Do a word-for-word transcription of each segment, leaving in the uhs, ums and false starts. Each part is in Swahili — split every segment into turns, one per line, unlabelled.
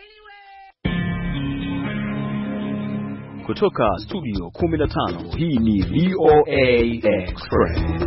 Kutoka studio kumi na tano, hii ni V O A Express.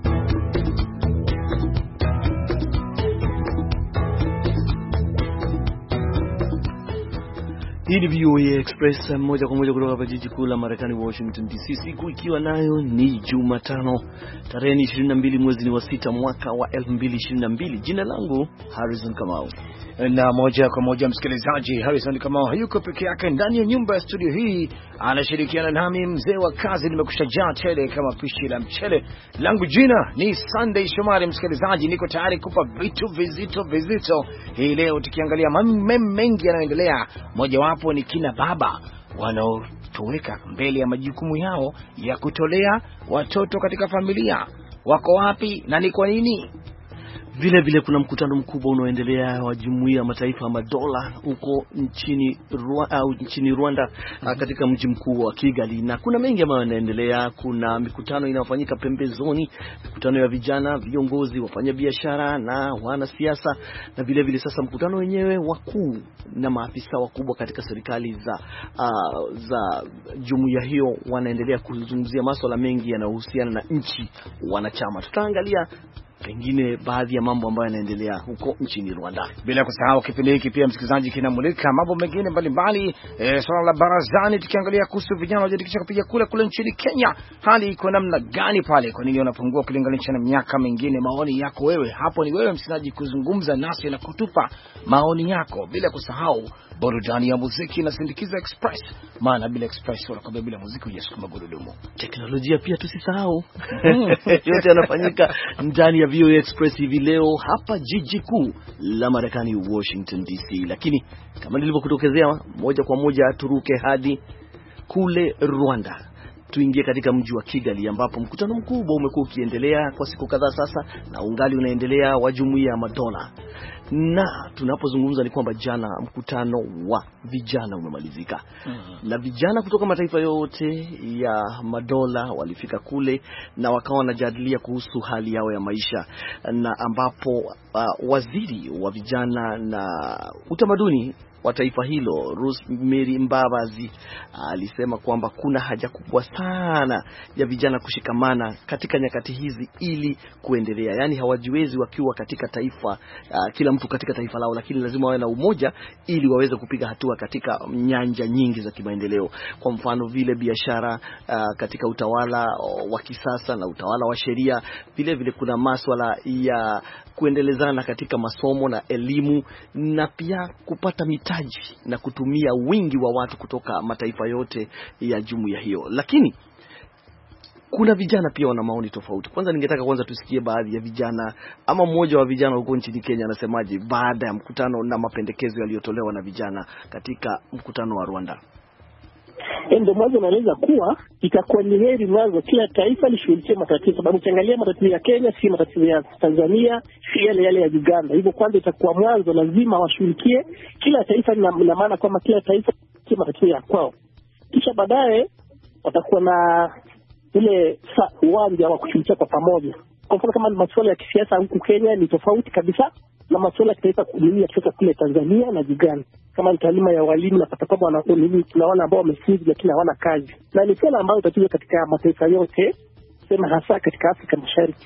Hii ni V O A Express moja kwa moja kutoka hapa jiji kuu la Marekani, Washington D C. Siku ikiwa nayo ni Jumatano, tarehe ishirini na mbili mwezi wa sita mwaka wa elfu mbili ishirini na mbili. Jina langu Harrison Kamau.
Na moja kwa moja msikilizaji, Harrison Kamau hayuko peke yake ndani ya nyumba ya studio hii, anashirikiana nami mzee wa kazi. Nimekushajaa tele kama pishi la mchele. Langu jina ni Sunday Shomari. Msikilizaji, niko tayari kupa vitu vizito vizito hii leo, tukiangalia mambo mengi yanayoendelea. Moja wapo ni kina baba wanaotoweka mbele ya majukumu yao ya kutolea watoto katika familia. Wako wapi na ni kwa nini?
Vile vile kuna mkutano mkubwa unaoendelea wa Jumuiya ya Mataifa ya Madola huko nchini Rwanda, au nchini Rwanda mm-hmm. katika mji mkuu wa Kigali, na kuna mengi ambayo yanaendelea. Kuna mikutano inayofanyika pembezoni, mikutano ya vijana, viongozi, wafanyabiashara na wanasiasa, na vile vile sasa mkutano wenyewe wakuu na maafisa wakubwa katika serikali za uh, za jumuiya hiyo wanaendelea kuzungumzia masuala mengi yanayohusiana na nchi wanachama. Tutaangalia pengine baadhi ya mambo ambayo yanaendelea huko nchini Rwanda.
Bila kusahau kipindi hiki pia msikilizaji kinamulika mambo mengine mbalimbali, e, swala la barazani, tukiangalia kuhusu vijana wanaojiandikisha kupiga kura kule nchini Kenya. Hali iko namna gani pale? Kwa nini wanapungua kulinganisha na miaka mingine? Maoni yako wewe hapo, ni wewe msikilizaji kuzungumza nasi na kutupa maoni yako. Bila kusahau burudani ya muziki na Sindikiza Express, maana bila Express wala bila muziki hujasukuma gurudumu.
Teknolojia pia tusisahau. Yote yanafanyika ndani ya V O A Express hivi leo hapa jiji kuu la Marekani, Washington D C. Lakini kama nilivyokutokezea, moja kwa moja turuke hadi kule Rwanda. Tuingie katika mji wa Kigali ambapo mkutano mkubwa umekuwa ukiendelea kwa siku kadhaa sasa, na ungali unaendelea wa Jumuiya ya Madola. Na tunapozungumza ni kwamba jana mkutano wa vijana umemalizika. Mm-hmm. Na vijana kutoka mataifa yote ya madola walifika kule na wakawa wanajadilia kuhusu hali yao ya maisha, na ambapo uh, waziri wa vijana na utamaduni wa taifa hilo Rosemary Mbabazi alisema kwamba kuna haja kubwa sana ya vijana kushikamana katika nyakati hizi ili kuendelea. Yaani hawajiwezi wakiwa katika taifa uh, kila mtu katika taifa lao, lakini lazima wawe na umoja ili waweze kupiga hatua katika nyanja nyingi za kimaendeleo. Kwa mfano vile biashara, uh, katika utawala wa kisasa na utawala wa sheria. Vile vile kuna masuala ya kuendelezana katika masomo na elimu, na pia kupata mitaji na kutumia wingi wa watu kutoka mataifa yote ya jumuiya hiyo. Lakini kuna vijana pia wana maoni tofauti. Kwanza ningetaka kwanza tusikie baadhi ya vijana, ama mmoja wa vijana huko nchini Kenya anasemaje baada ya mkutano na mapendekezo yaliyotolewa na vijana katika mkutano wa Rwanda.
Ndio mwanzo naeleza kuwa itakuwa ni heri mwanzo kila taifa lishughulikie matatizo, sababu ukiangalia matatizo ya Kenya si matatizo ya Tanzania, si yale yale ya Uganda. Hivyo kwanza itakuwa mwanzo lazima washughulikie kila taifa, na maana kwamba kila taifa lishughulikie matatizo ya kwao, kisha baadaye watakuwa na ile uwanja wa kushughulikia kwa pamoja. Kwa mfano kama masuala ya kisiasa huku Kenya ni tofauti kabisa na masuala ya kitaifa kulimia kutoka kule Tanzania na Uganda. Kama ni taaluma ya walimu na pata kwamba wanakuwa tuna wale ambao wamefunzi lakini hawana kazi, na ni swala ambalo tatizo katika mataifa yote, sema hasa katika Afrika Mashariki.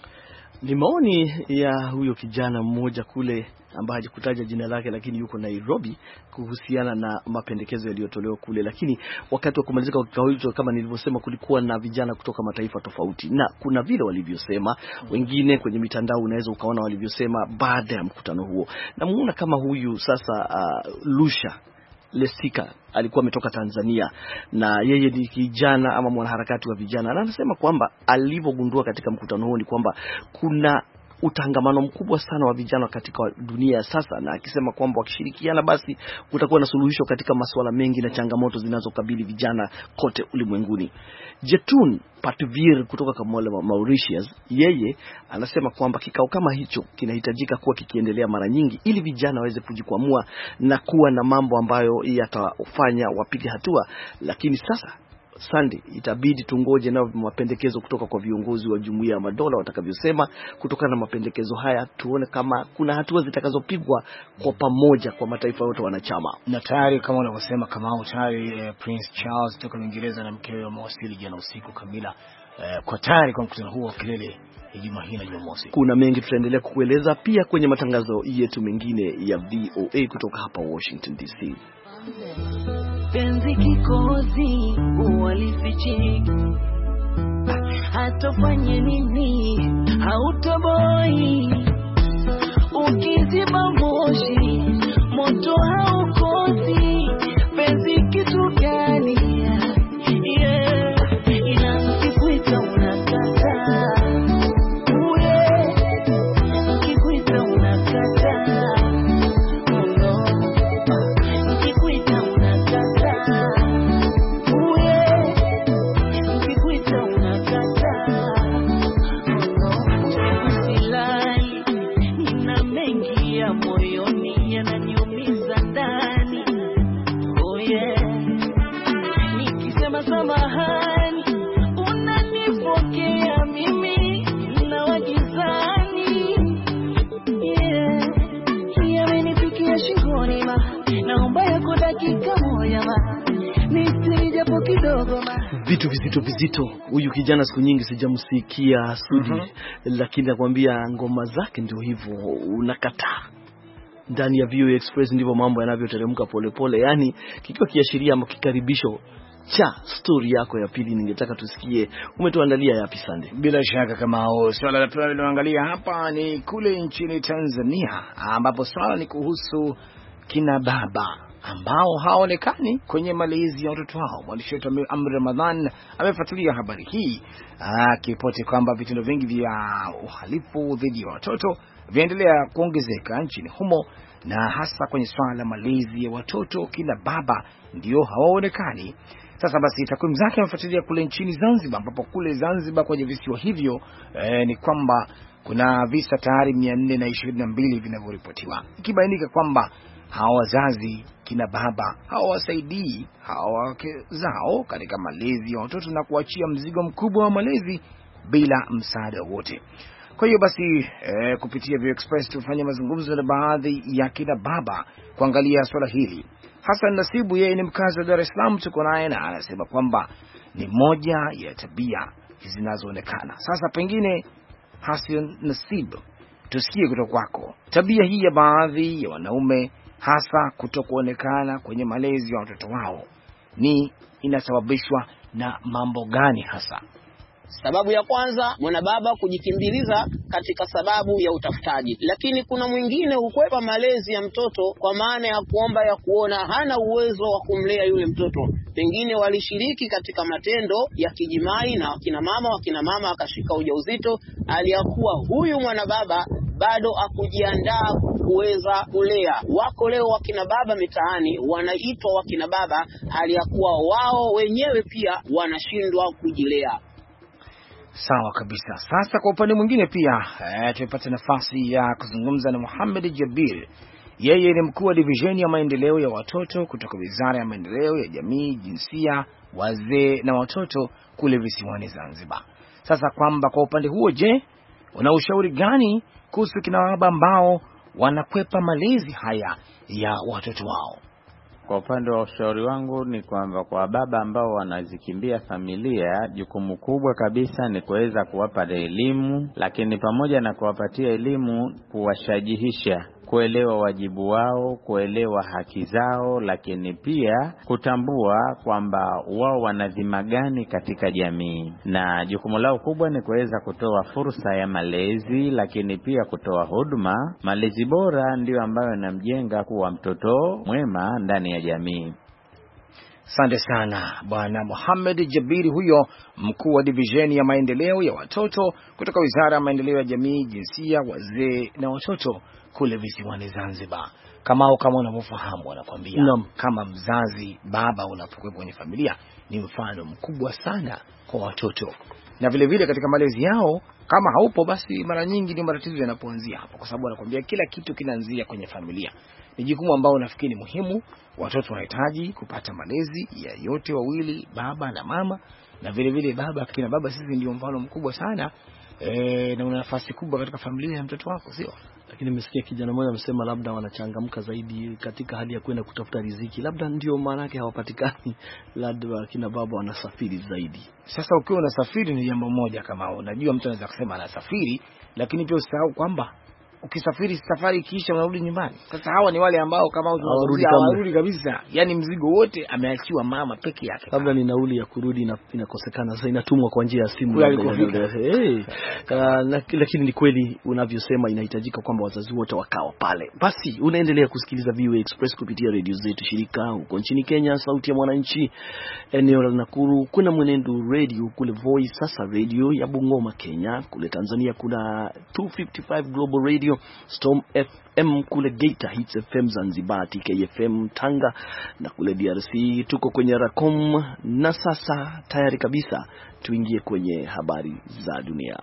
Ni maoni ya huyo kijana mmoja kule ambaye hajikutaja jina lake, lakini yuko Nairobi, kuhusiana na mapendekezo yaliyotolewa kule. Lakini wakati wa kumalizika kikao hicho, kama nilivyosema, kulikuwa na vijana kutoka mataifa tofauti, na kuna vile walivyosema wengine kwenye mitandao, unaweza ukaona walivyosema baada ya mkutano huo. Na muona kama huyu sasa uh, Lusha Lesika alikuwa ametoka Tanzania, na yeye ni kijana ama mwanaharakati wa vijana, na anasema kwamba alivyogundua katika mkutano huo ni kwamba kuna utangamano mkubwa sana wa vijana katika dunia sasa, na akisema kwamba wakishirikiana basi kutakuwa na suluhisho katika masuala mengi na changamoto zinazokabili vijana kote ulimwenguni. Jetun Patvir kutoka Kamole wa Mauritius, yeye anasema kwamba kikao kama hicho kinahitajika kuwa kikiendelea mara nyingi ili vijana waweze kujikwamua na kuwa na mambo ambayo yatafanya wapige hatua. Lakini sasa Sunday, itabidi tungoje na mapendekezo kutoka kwa viongozi wa Jumuiya ya Madola watakavyosema. Kutokana na mapendekezo haya, tuone kama kuna hatua zitakazopigwa kwa pamoja kwa mataifa yote wanachama.
Na tayari kama unavyosema, kama tayari eh, Prince Charles kutoka Uingereza na mkewe wamewasili jana usiku kamila eh, kwa tayari kwa mkutano huo wa kilele Ijumaa hii na Jumamosi.
Kuna mengi tutaendelea kukueleza pia kwenye matangazo yetu mengine ya V O A kutoka hapa Washington D C.
Penzi kikozi uwalifichi, hatofanye nini hautoboi, ukiziba moshi moto haukozi. Penzi kitu gani? Yeah, ina kikuita unakata, uye kikuita unakata.
Vitu vizito vizito. Huyu kijana siku nyingi sijamsikia Sudi, mm -hmm. Lakini nakwambia ngoma zake ndio hivyo, unakataa. Ndani ya V O A Express ndivyo mambo yanavyoteremka polepole, yani kikiwa kiashiria ama kikaribisho cha story yako ya pili. Ningetaka tusikie umetuandalia yapi Sunday?
Bila shaka kama hao, swala la pili tunaloangalia hapa ni kule nchini Tanzania, ambapo swala ni kuhusu kina baba ambao haonekani kwenye malezi ya watoto wao. Mwandishi wetu Amri Ramadhan amefuatilia habari hii akipoti kwamba vitendo vingi vya uhalifu dhidi ya watoto viendelea kuongezeka nchini humo, na hasa kwenye swala la malezi ya watoto kina baba ndio hawaonekani. Sasa basi takwimu zake amefuatilia kule nchini Zanzibar, ambapo kule Zanzibar kwenye visiwa hivyo eh, ni kwamba kuna visa tayari mia nne na ishirini na mbili vinavyoripotiwa, ikibainika kwamba hawa wazazi kina baba hawasaidii hawa wake zao katika malezi ya watoto na kuachia mzigo mkubwa wa malezi bila msaada wote. Kwa hiyo basi eh, kupitia Vio Express tufanye mazungumzo na baadhi ya kina baba kuangalia swala hili. Hassan Nasibu, yeye ni mkazi wa Dar es Salaam, tuko naye na anasema kwamba ni moja ya tabia zinazoonekana. Sasa pengine Hassan Nasibu, tusikie kutoka kwako, tabia hii ya baadhi ya wanaume hasa kutokuonekana kwenye malezi ya watoto wao ni inasababishwa na mambo gani hasa?
Sababu ya kwanza, mwana baba kujikimbiliza katika sababu ya utafutaji, lakini kuna mwingine hukwepa malezi ya mtoto kwa maana ya kuomba ya kuona hana uwezo wa kumlea yule mtoto. Pengine walishiriki katika matendo ya kijimai na wakina mama wakina mama akashika ujauzito, aliyakuwa huyu mwana baba bado akujiandaa kuweza kulea. Wako leo wakina baba mitaani wanaitwa wakina baba, aliyakuwa wao wenyewe pia wanashindwa kujilea.
Sawa kabisa. Sasa kwa upande mwingine pia eh, tumepata nafasi ya kuzungumza na Muhammad Jabir. Yeye ni mkuu wa divisheni ya maendeleo ya watoto kutoka Wizara ya Maendeleo ya Jamii, Jinsia, Wazee na Watoto kule visiwani Zanzibar. Sasa kwamba kwa upande huo, je, una ushauri gani kuhusu kina baba ambao wanakwepa malezi haya ya watoto wao?
Kwa upande wa ushauri wangu ni kwamba kwa baba ambao wanazikimbia familia, jukumu kubwa kabisa ni kuweza kuwapa elimu, lakini pamoja na kuwapatia elimu, kuwashajihisha kuelewa wajibu wao, kuelewa haki zao, lakini pia kutambua kwamba wao wana dhima gani katika jamii. Na jukumu lao kubwa ni kuweza kutoa fursa ya malezi, lakini pia kutoa huduma. Malezi bora ndio ambayo yanamjenga kuwa mtoto mwema ndani ya jamii.
Asante sana Bwana Muhammad Jabiri, huyo mkuu wa divisheni ya maendeleo ya watoto kutoka Wizara ya Maendeleo ya Jamii, Jinsia, Wazee na Watoto kule visiwani Zanzibar. Kama kama unavyofahamu wanakuambia no. Kama mzazi baba unapokuwa kwenye familia ni mfano mkubwa sana kwa watoto, na vile vile katika malezi yao. Kama haupo basi mara nyingi ni matatizo yanapoanzia hapo, kwa sababu wanakuambia kila kitu kinaanzia kwenye familia. ni jukumu ambalo nafikiri ni muhimu. Watoto wanahitaji kupata malezi ya yote wawili, baba na mama, na vile vile baba, kina baba sisi ndio mfano mkubwa sana e, na una nafasi kubwa katika familia ya mtoto wako, sio?
Lakini nimesikia kijana mmoja amesema labda wanachangamka zaidi katika hali ya kwenda kutafuta riziki, labda ndio maana yake hawapatikani, labda kina baba wanasafiri zaidi.
Sasa ukiwa unasafiri ni jambo moja, kama unajua mtu anaweza kusema anasafiri, lakini pia usahau kwamba ukisafiri safari kisha unarudi nyumbani. Sasa hawa ni wale ambao kama hawarudi kabisa, yani mzigo wote ameachiwa mama peke yake.
Labda ni nauli ya kurudi na inakosekana, sasa inatumwa kwa njia ya simu. Hey, lakini ni kweli unavyosema, inahitajika kwamba wazazi wote wakawa pale. Basi unaendelea kusikiliza V O A Express kupitia radio zetu shirika huko nchini Kenya, Sauti ya Mwananchi eneo la Nakuru, kuna Mwenendo Radio kule Voice Sasa Radio ya Bungoma Kenya, kule Tanzania kuna two fifty-five Global Radio, Storm F M kule Geita, Hits F M Zanzibar, T K F M Tanga, na kule D R C tuko kwenye Racom. Na sasa tayari kabisa tuingie kwenye habari za dunia.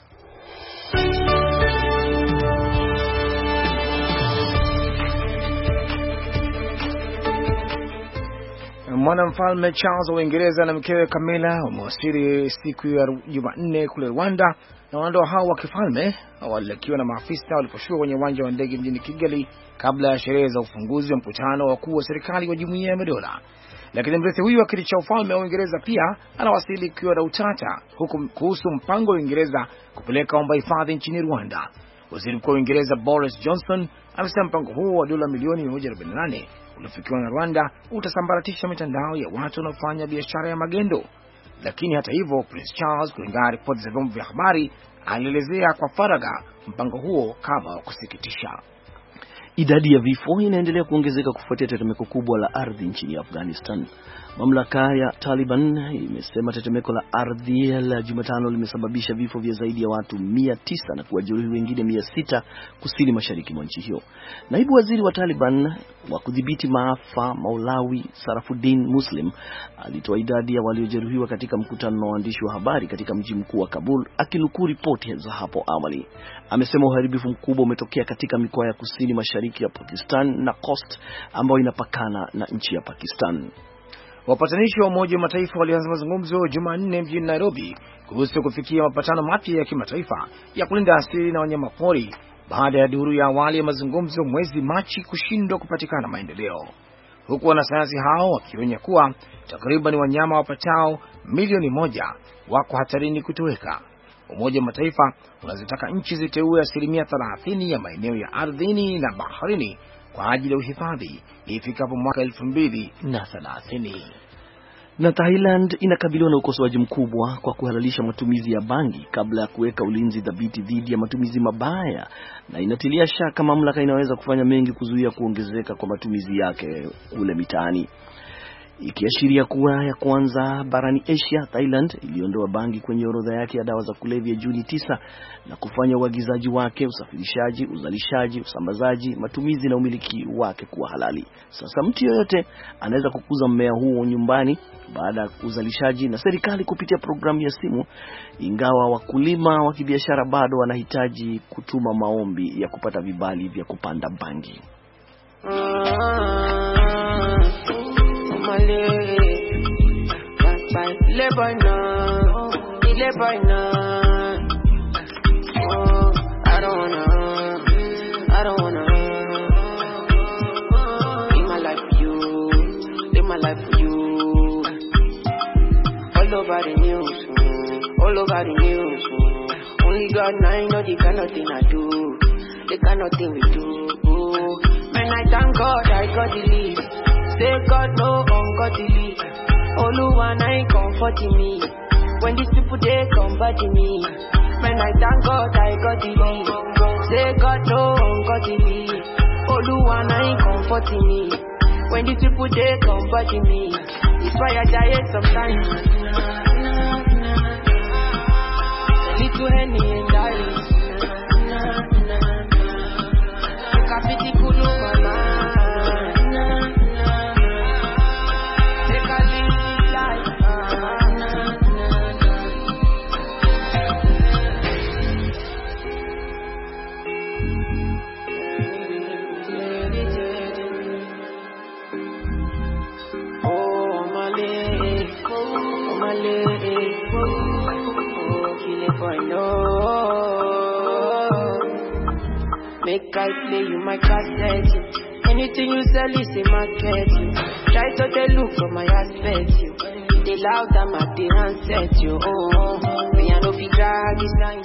Mwanamfalme Charles wa Uingereza na mkewe Camilla wamewasili siku ya Jumanne kule Rwanda, na wanandoa hao wa kifalme walilakiwa na maafisa waliposhuka kwenye uwanja wa ndege mjini Kigali kabla ya sherehe za ufunguzi wa mkutano wa wakuu wa serikali wa Jumuiya ya Madola. Lakini mrithi huyu wa kiti cha ufalme wa Uingereza pia anawasili kiwa na utata huku kuhusu mpango wa Uingereza kupeleka omba hifadhi nchini Rwanda. Waziri Mkuu wa Uingereza Boris Johnson amesema mpango huo wa dola milioni mia moja arobaini na nane uliofikiwa na Rwanda utasambaratisha mitandao ya watu wanaofanya biashara ya magendo. Lakini hata hivyo, Prince Charles, kulingana na ripoti za vyombo vya habari, alielezea kwa faragha mpango huo kama wa kusikitisha.
Idadi ya vifo inaendelea kuongezeka kufuatia tetemeko kubwa la ardhi nchini Afghanistan. Mamlaka ya Taliban imesema tetemeko la ardhi la Jumatano limesababisha vifo vya zaidi ya watu mia tisa na kuwajeruhi wengine mia sita kusini mashariki mwa nchi hiyo. Naibu waziri wa Taliban wa kudhibiti maafa Maulawi Sarafuddin Muslim alitoa idadi ya waliojeruhiwa katika mkutano na waandishi wa habari katika mji mkuu wa Kabul, akinukuu ripoti za hapo awali. Amesema uharibifu mkubwa umetokea katika mikoa ya kusini mashariki ya Pakistan na Khost ambayo inapakana na nchi ya Pakistan.
Wapatanishi wa Umoja wa Mataifa walianza mazungumzo Jumanne mjini Nairobi kuhusu kufikia mapatano mapya ya kimataifa ya kulinda asili na wanyamapori baada ya duru ya awali ya mazungumzo mwezi Machi kushindwa kupatikana maendeleo, huku wanasayansi hao wakionya kuwa takriban wanyama wapatao milioni moja wako hatarini kutoweka. Umoja wa Mataifa unazitaka nchi ziteue asilimia thelathini ya maeneo ya ardhini na baharini kwa ajili ya uhifadhi ifikapo mwaka elfu mbili na thelathini.
Na Thailand inakabiliwa na ukosoaji mkubwa kwa kuhalalisha matumizi ya bangi kabla ya kuweka ulinzi dhabiti dhidi ya matumizi mabaya, na inatilia shaka mamlaka inaweza kufanya mengi kuzuia kuongezeka kwa matumizi yake kule mitaani. Ikiashiria kuwa ya kwanza barani Asia, Thailand iliondoa bangi kwenye orodha yake ya dawa za kulevya Juni tisa na kufanya uagizaji wake, usafirishaji, uzalishaji, usambazaji, matumizi na umiliki wake kuwa halali. Sasa mtu yoyote anaweza kukuza mmea huo nyumbani baada ya uzalishaji na serikali kupitia programu ya simu, ingawa wakulima wa kibiashara bado wanahitaji kutuma maombi ya kupata vibali vya kupanda bangi.
Lebanon, Lebanon. Oh, I don't wanna, I don't wanna. Live my life for you, live my life for you. All over the news, all over the news. Only God knows know the kind of thing I do, the kind of thing we do. Man, I thank God I got the lead. Say God no ungodly. Oluwa na comforting me when these people they combating me. Man, I thank God I got the lead. Say God no ungodly. Oluwa na comforting me when these people they combating me. It's why I die sometimes. A little Henny and Dallas. Make a pity kulu mama. boy, no. Make I play you my cassette. Anything you sell is a market. Try to take look for my aspect. They loud them at the handset. You oh, me I no be drag this line.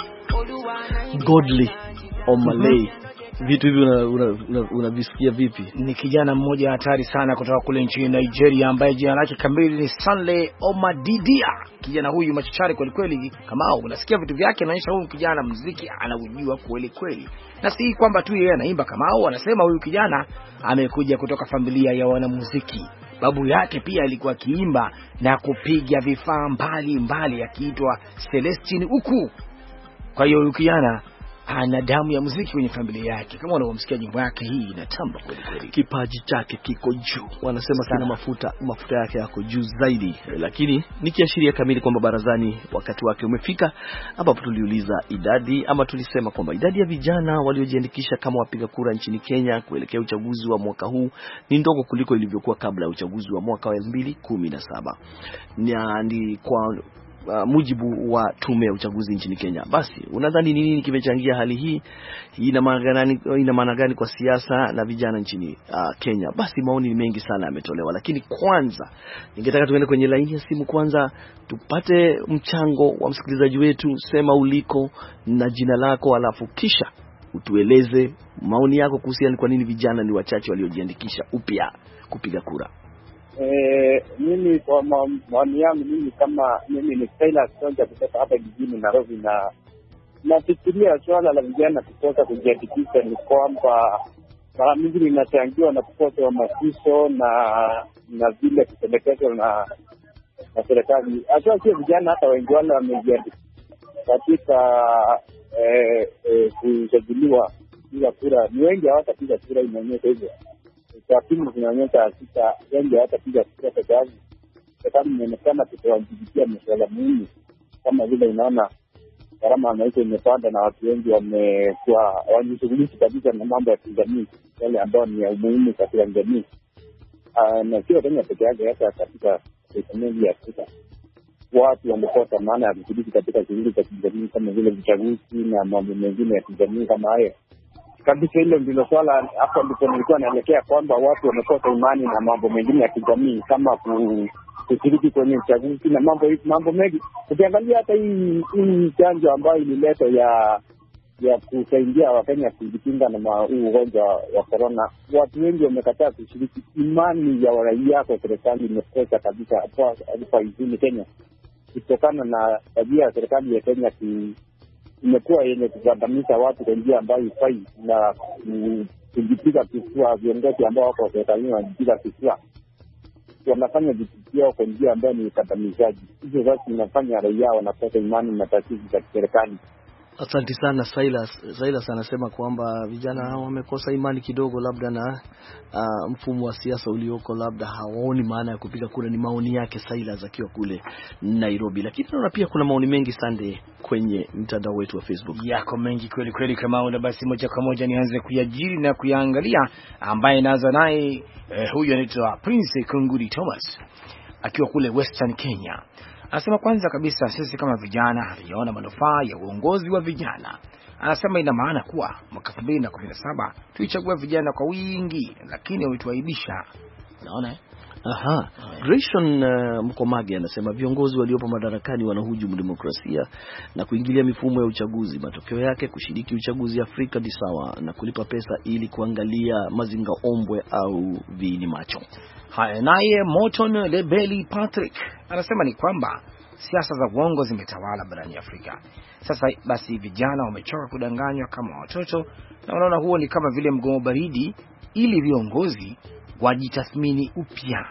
Godly Omalay. Vitu hivi unavisikia una, una vipi?
Ni kijana mmoja hatari sana kutoka kule nchini Nigeria ambaye jina lake kamili ni Stanley Omadidia. Kijana huyu machachari kweli kweli, kama unasikia vitu vyake anaonyesha huyu kijana muziki anaujua kweli kweli. Na si kwamba tu yeye anaimba, kama au anasema huyu kijana amekuja kutoka familia ya wanamuziki. Babu yake pia alikuwa akiimba na kupiga vifaa mbali mbali akiitwa Celestine Uku. Kwa hiyo huyu kijana ana damu ya muziki kwenye familia yake. Kama unavyomsikia nyimbo yake hii inatamba kweli kweli.
Kipaji chake kiko juu. Wanasema sana mafuta mafuta yake yako juu zaidi. Lakini nikiashiria kamili kwamba barazani wakati wake umefika, ambapo tuliuliza idadi ama tulisema kwamba idadi ya vijana waliojiandikisha kama wapiga kura nchini Kenya kuelekea uchaguzi wa mwaka huu ni ndogo kuliko ilivyokuwa kabla ya uchaguzi wa mwaka wa elfu mbili kumi na saba. Ni kwa Uh, mujibu wa tume ya uchaguzi nchini Kenya. Basi unadhani ni nini kimechangia hali hii? Hii ina maana gani, ina maana gani kwa siasa na vijana nchini uh, Kenya? Basi maoni ni mengi sana yametolewa, lakini kwanza ningetaka tuende kwenye laini ya simu kwanza tupate mchango wa msikilizaji wetu. Sema uliko na jina lako, alafu kisha utueleze maoni yako kuhusiana kwa nini vijana ni wachache waliojiandikisha upya kupiga kura.
Eh, mimi kwa maoni yangu, mimi kama mimi ni Taylor Sonja kutoka hapa jijini Nairobi, na nafikiria swala la vijana kukosa kujiandikisha ni kwamba mara mingi linachangiwa na kukosa hamasisho na na vile kupendekezwa na na serikali. Hata sio vijana, hata wengi wale wamejiandikisha katika eh, eh kusajiliwa bila kura, ni wengi hawatapiga kura, inaonyesha hivyo. Takwimu zinaonyesha hakika wengi hawatapiga kura kwa sababu serikali inaonekana kutowajibikia masuala muhimu, kama vile unaona gharama ya maisha imepanda na watu wengi wamekuwa wanajishughulisha kabisa na mambo ya kijamii yale ambayo ni ya umuhimu katika jamii. Uh, na sio Kenya peke yake, hata katika ekonomia ya Afrika watu wamekosa maana ya kushiriki katika shughuli za kijamii kama vile uchaguzi na mambo mengine ya kijamii kama hayo. Kabisa hilo ndilo swala, hapo ndipo nilikuwa naelekea kwamba watu wamekosa imani na mambo mengine ya kijamii kama kushiriki kwenye uchaguzi na mambo mambo mengi. Ukiangalia hata hii hii chanjo ambayo ililetwa ya ya kusaidia Wakenya kujikinga na huu ugonjwa wa corona, watu wengi wamekataa kushiriki. Imani ya raia kwa serikali imekosa kabisa hapa hapa nchini Kenya, kutokana na tabia ya serikali ya Kenya ki imekuwa yenye kugandamiza watu kwa njia ambayo haifai na kujipiga kifua. Viongozi ambao wako serikalini wanajipiga kifua, wanafanya vitu vyao kwa njia ambayo ni ukandamizaji. Hizo basi inafanya raia wanakosa imani na taasisi za serikali.
Asante sana Silas. Silas anasema kwamba vijana hao wamekosa imani kidogo labda na uh, mfumo wa siasa ulioko, labda hawaoni maana ya kupiga kura. Ni maoni yake Silas akiwa kule Nairobi. Lakini naona pia kuna maoni mengi Sunday kwenye mtandao wetu wa Facebook.
Yako mengi kweli kweli kama una, basi moja kwa moja nianze kuyajiri na kuyaangalia ambaye naanza naye eh, huyu anaitwa Prince Kunguri Thomas akiwa kule Western Kenya. Anasema kwanza kabisa sisi kama vijana hatujaona manufaa ya uongozi wa vijana. Anasema ina maana kuwa mwaka elfu mbili kumi na saba tulichagua vijana kwa wingi lakini wametuaibisha. Unaona?
Aha. Grayson uh, Mkomage anasema viongozi waliopo madarakani wanahujumu demokrasia na kuingilia mifumo ya uchaguzi. Matokeo yake kushiriki uchaguzi Afrika ni sawa na kulipa pesa ili kuangalia mazinga ombwe au viini macho.
Haya, naye Morton Lebeli Patrick anasema ni kwamba siasa za uongo zimetawala barani Afrika. Sasa basi vijana wamechoka kudanganywa kama watoto, na wanaona huo ni kama vile mgomo baridi, ili viongozi wajitathmini upya.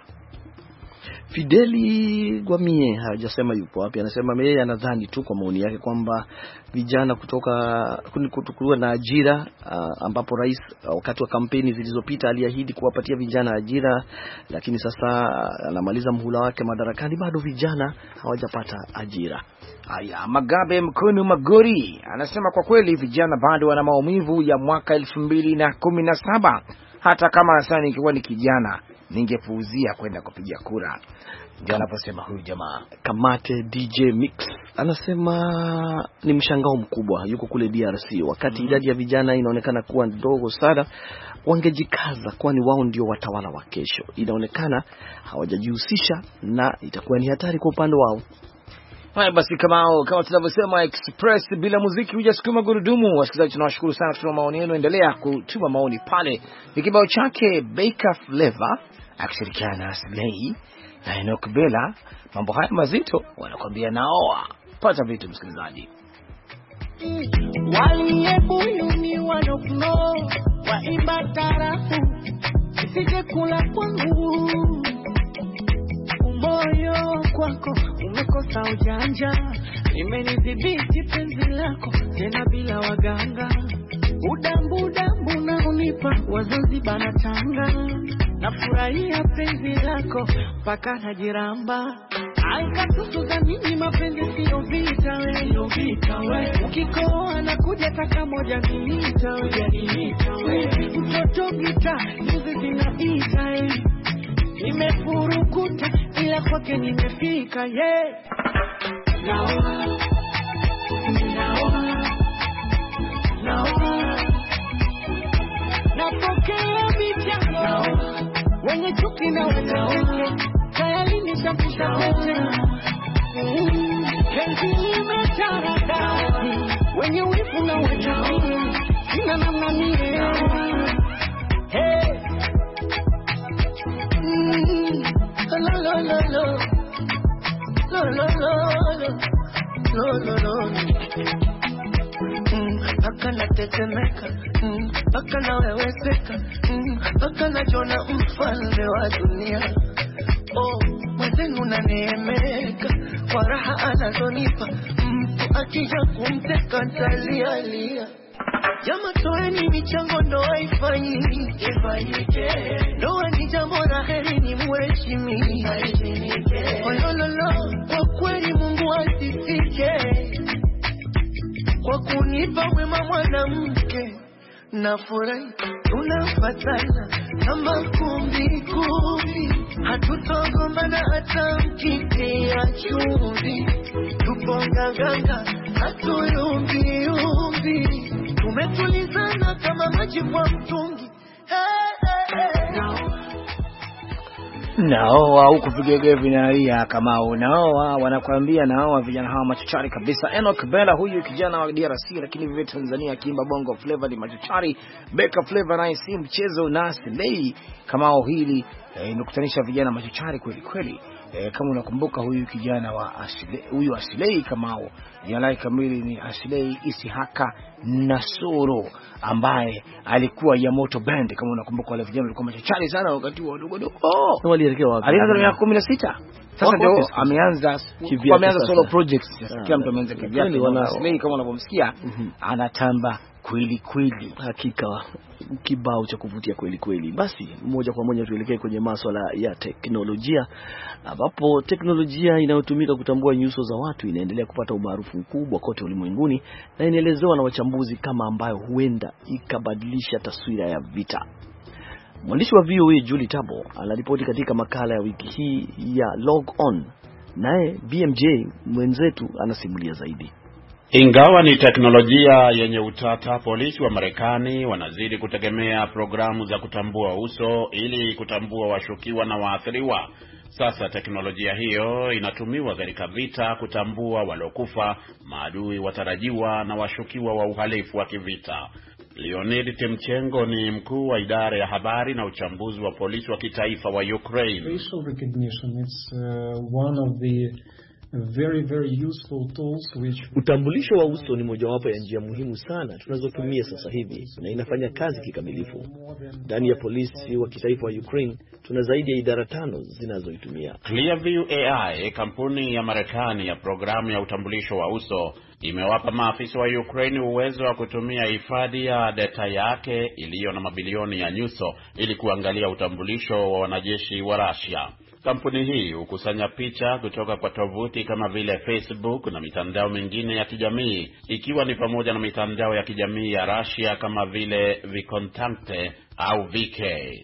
Fideli Gwamie hajasema yupo wapi. Anasema yeye anadhani tu kwa maoni yake kwamba vijana kutoka kutokuwa na ajira, uh, ambapo rais uh, wakati wa kampeni zilizopita aliahidi kuwapatia vijana ajira, lakini sasa uh, anamaliza muhula wake madarakani bado vijana hawajapata ajira.
Haya, Magabe Mkono Magori anasema kwa kweli vijana bado wana maumivu ya mwaka elfu mbili kumi na saba. Hata kama anasema nikiwa ni kijana ningepuuzia kwenda kupiga kura. Ndio anaposema huyu jamaa.
Kamate D J Mix anasema ni mshangao mkubwa, yuko kule D R C wakati mm-hmm. idadi ya vijana inaonekana kuwa ndogo sana. Wangejikaza, kwani wao ndio watawala wa kesho. Inaonekana hawajajihusisha na itakuwa ni hatari kwa upande wao.
Haya basi, kama kama tunavyosema Express bila muziki hujasukuma gurudumu. Wasikilizaji, tunawashukuru sana kwa maoni yenu, endelea kutuma maoni pale. Ni kibao chake Baker Flavor akishirikiana na Slay na Enoch Bella. Mambo haya mazito wanakuambia naoa. Pata vitu msikilizaji.
Waliyebuyuni wanokno waimba tarafu isije kula kwangu, moyo kwako umekosa ujanja, imenidhibiti penzi lako tena bila waganga, udambu dambu na unipa wazazi bana Tanga, nafurahia penzi lako paka najiramba. Aikatusu za mimi mapenzi sio vita we, sio vita we. Ukikoa na kuja taka moja nilita we, nilita we. Mtoto gita, nyuzi zinaita we. Nimefurukuta, ila kwake nimefika, yeah. Naoa, naoa, naoa. Napokea vijana wenye chuki na wanawake, tayari nishapisha wote. Penzi limetarada wenye wivu na wachawi, sina namna mie. Hey, lo lo lo lo lo lo lo lo lo. Akana tetemeka, akana weweseka, akana jona mfalme wa dunia. Oh, mwenzenu naneemeka kwa raha anazonipa, mtu akija kumteka ntalia lia. Jama toeni michango ndo haifanyi ifanyike, ndoa ni jambo la heri ni mheshimi haifinike. Olololo, kwa kweli Mungu asifike kwa kunipa wema mwanamke, nafurahi tunafatana kama kumbi kumbi, hatutogombana hata mkitia chumvi, tuponga ganga hatuyumbi umbi, tumetulizana kama maji kwa mtungi. Hey, hey, hey. No.
Naoa huku vigege vinalia kama unaoa, wanakuambia naoa vijana hawa machuchari kabisa. Enoch Bella huyu kijana wa D R C lakini vile Tanzania akiimba bongo flavor ni machuchari. Baker Flavor naye si mchezo na Slay kama hili eh, inakutanisha vijana machuchari kweli kweli. Eh, kama unakumbuka huyu kijana wa Ashley, huyu Ashley Kamau, jina lake kamili ni Ashley Isihaka Nasoro, ambaye alikuwa ya Moto Band. Kama unakumbuka wale vijana walikuwa machachari sana wakati wa dogo dogo. Oh,
walielekea wapi?
Alianza miaka kumi na sita. Sasa ndio ameanza ameanza solo projects. Kila mtu ameanza kivyake. Wana Ashley kama unavyomsikia anatamba kweli kweli,
hakika kibao cha kuvutia kweli kweli. Basi moja kwa moja tuelekee kwenye masuala ya teknolojia, ambapo teknolojia inayotumika kutambua nyuso za watu inaendelea kupata umaarufu mkubwa kote ulimwenguni, na inaelezewa na wachambuzi kama ambayo huenda ikabadilisha taswira ya vita. Mwandishi wa V O A Julie Tabo anaripoti katika makala ya wiki hii ya Log On, naye B M J mwenzetu anasimulia zaidi.
Ingawa ni teknolojia yenye utata, polisi wa Marekani wanazidi kutegemea programu za kutambua uso ili kutambua washukiwa na waathiriwa. Sasa teknolojia hiyo inatumiwa katika vita kutambua walokufa, maadui watarajiwa na washukiwa wa uhalifu wa kivita. Leonid Timchenko ni mkuu wa idara ya habari na uchambuzi wa polisi wa kitaifa wa Ukraine.
Facial recognition is uh, one of the very very useful tools which...
Utambulisho wa uso ni mojawapo ya njia muhimu sana tunazotumia sasa hivi na inafanya kazi kikamilifu. Ndani ya polisi wa kitaifa wa Ukraine tuna zaidi ya idara tano zinazoitumia.
Clearview A I, kampuni ya Marekani ya programu ya utambulisho wa uso, imewapa maafisa wa Ukraine uwezo wa kutumia hifadhi ya data yake iliyo na mabilioni ya nyuso ili kuangalia utambulisho wa wanajeshi wa Russia. Kampuni hii hukusanya picha kutoka kwa tovuti kama vile Facebook na mitandao mingine ya kijamii, ikiwa ni pamoja na mitandao ya kijamii ya Russia kama vile Vkontakte au V K.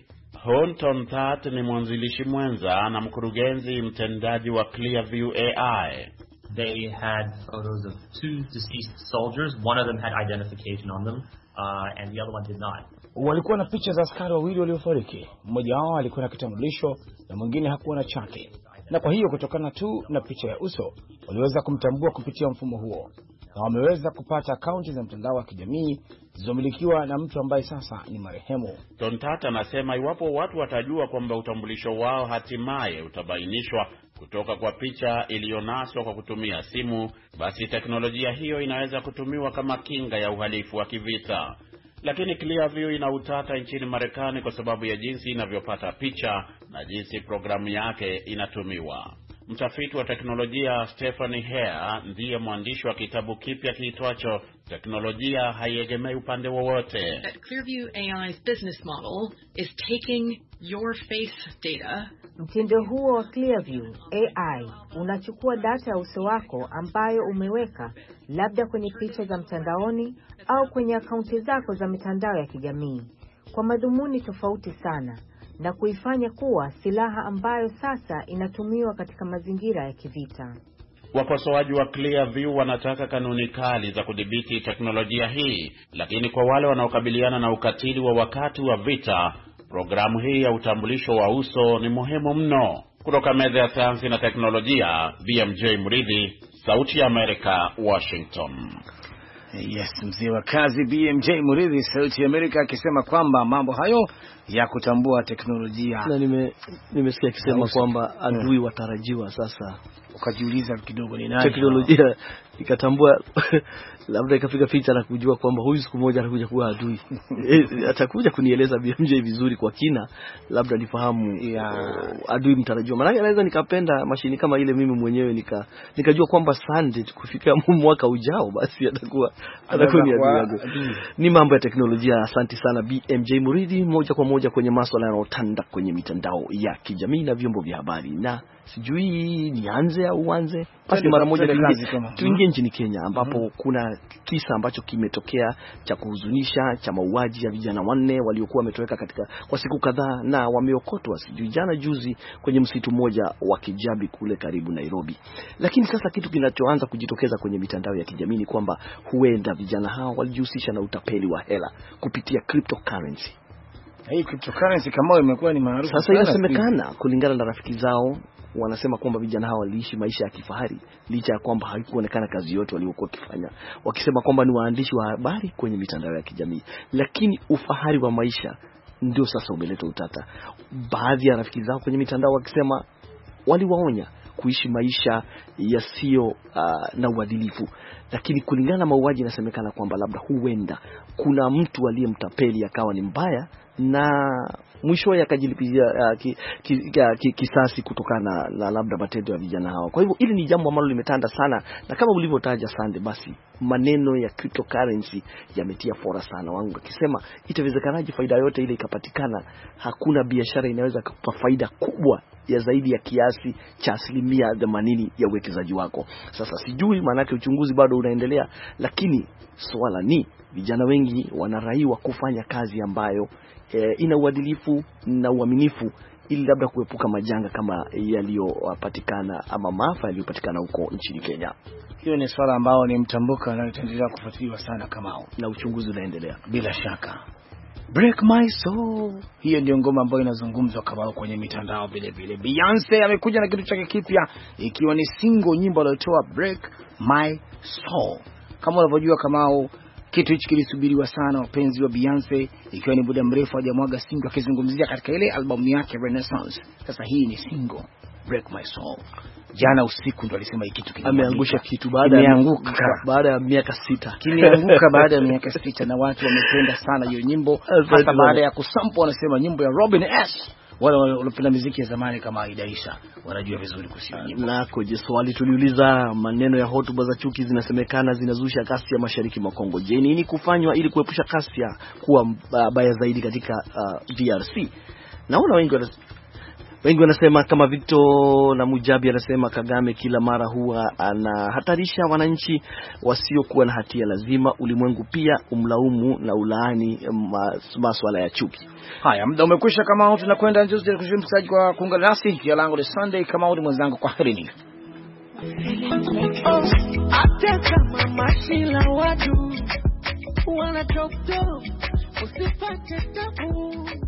Honton Tat ni mwanzilishi mwenza na mkurugenzi mtendaji wa Clearview A I.
They had photos of two deceased soldiers. One of them had identification on them, uh, and the other one did not.
Walikuwa na picha za askari wawili waliofariki. Mmoja wao alikuwa na kitambulisho na mwingine hakuwa na chake. Na kwa hiyo kutokana tu na picha ya uso, waliweza kumtambua kupitia mfumo huo. Na wameweza kupata akaunti za mtandao wa kijamii zilizomilikiwa na mtu ambaye sasa ni marehemu.
Tontata anasema iwapo watu watajua kwamba utambulisho wao hatimaye utabainishwa kutoka kwa picha iliyonaswa kwa kutumia simu, basi teknolojia hiyo inaweza kutumiwa kama kinga ya uhalifu wa kivita. Lakini Clearview ina utata nchini Marekani kwa sababu ya jinsi inavyopata picha na jinsi programu yake inatumiwa. Mtafiti wa teknolojia Stephanie Hare ndiye mwandishi wa kitabu kipya kiitwacho Teknolojia Haiegemei Upande Wowote.
Clearview A I's business model is taking your face data.
Mtindo huo wa Clearview A I unachukua data ya uso wako ambayo umeweka labda kwenye picha za mtandaoni au kwenye akaunti zako za mitandao ya kijamii kwa madhumuni tofauti sana, na kuifanya kuwa silaha ambayo sasa inatumiwa katika mazingira ya kivita.
Wakosoaji wa Clearview wanataka kanuni kali za kudhibiti teknolojia hii, lakini kwa wale wanaokabiliana na ukatili wa wakati wa vita, programu hii ya utambulisho wa uso ni muhimu mno. Kutoka meza ya sayansi na teknolojia, B M J Muridhi, Sauti ya Amerika, Washington.
Yes, mzee wa kazi B M J Muridhi, Sauti ya Amerika, akisema kwamba mambo hayo ya kutambua teknolojia.
Na nime nimesikia akisema kwamba adui watarajiwa sasa.
Ukajiuliza kidogo ni nani?
Teknolojia ikatambua labda ikafika picha na kujua kwamba huyu siku moja atakuja kuwa adui. E, atakuja kunieleza B M J vizuri kwa kina, labda nifahamu ya adui mtarajiwa. Maana naweza nikapenda mashini kama ile mimi mwenyewe nika nikajua kwamba Sunday kufika mwaka ujao basi atakuwa atakuwa ni adui. Ni mambo ya teknolojia. Asante sana B M J Muridhi, moja kwa moja kwenye masuala yanayotanda kwenye mitandao ya kijamii na vyombo vya habari. Na sijui nianze au uanze. Basi mara moja tuingie nchini Kenya ambapo mm-hmm. kuna kisa ambacho kimetokea cha kuhuzunisha cha mauaji ya vijana wanne waliokuwa wametoweka katika kwa siku kadhaa na wameokotwa sijui jana juzi kwenye msitu mmoja wa Kijabi kule karibu Nairobi. Lakini sasa kitu kinachoanza kujitokeza kwenye mitandao ya kijamii ni kwamba huenda vijana hao walijihusisha na utapeli wa hela kupitia cryptocurrency.
Hii cryptocurrency kama imekuwa ni maarufu
sasa. Inasemekana kulingana na rafiki zao wanasema kwamba vijana hao waliishi maisha ya kifahari licha ya kwamba haikuonekana kazi yote waliokuwa wakifanya, wakisema kwamba ni waandishi wa habari kwenye mitandao ya kijamii. Lakini ufahari wa maisha ndio sasa umeleta utata. Baadhi ya rafiki zao kwenye mitandao wakisema waliwaonya kuishi maisha yasiyo uh, na uadilifu. Lakini kulingana na mauaji inasemekana kwamba labda huenda kuna mtu aliyemtapeli akawa ni mbaya na mwisho yake akajilipizia uh, ki, ki, ki, kisasi kutokana na labda matendo ya vijana hao. Kwa hivyo hili ni jambo ambalo limetanda sana, na kama ulivyotaja Sande, basi maneno ya cryptocurrency yametia fora sana. Wangu akisema itawezekanaje faida yote ile ikapatikana? Hakuna biashara inaweza kupa faida kubwa ya zaidi ya kiasi cha asilimia themanini ya uwekezaji wako. Sasa sijui, maana uchunguzi bado unaendelea, lakini swala ni vijana wengi wanaraiwa kufanya kazi ambayo e, ina uadilifu na uaminifu ili labda kuepuka majanga kama yaliyopatikana ama maafa yaliyopatikana huko nchini Kenya.
Hiyo ni swala ambao ni mtambuka na itaendelea kufuatiliwa sana kama hao,
na uchunguzi unaendelea
bila shaka. Break My Soul, hiyo ndio ngoma ambayo inazungumzwa kama kwenye mitandao vile vile. Beyonce amekuja na kitu chake kipya ikiwa ni single, nyimbo aliyotoa Break My Soul. Kama unavyojua kama kitu hichi kilisubiriwa sana wapenzi wa Beyonce, ikiwa ni muda mrefu hajamwaga single akizungumzia katika ile albamu yake Renaissance. Sasa hii ni single Break My Soul. Jana usiku ndo alisema hiki kitu kile
ameangusha kitu baada ya baada ya miaka sita.
Kimeanguka baada ya miaka sita na watu wamependa sana hiyo nyimbo, hasa baada ya kusample wanasema nyimbo ya Robin S. Wale wanapenda muziki ya zamani kama Aida Isa wanajua vizuri kuhusu nyimbo.
Na koje swali tuliuliza, maneno ya hotuba za chuki zinasemekana zinazusha kasi ya mashariki mwa Kongo. Je, nini kufanywa ili kuepusha kasi ya kuwa baya zaidi katika uh, D R C? Naona wengi Wengi wanasema kama Victor na Mujabi anasema Kagame kila mara huwa anahatarisha wananchi wasiokuwa na hatia, lazima ulimwengu pia umlaumu na ulaani masuala ya chuki.
Haya, muda umekwisha. Kama tunakwenda nje kushukuru kwa kuungana nasi. Jina langu ni Sunday, kama uli mwenzangu, kwa herini.
Hata kama mashila watu wanatokto usipate tabu.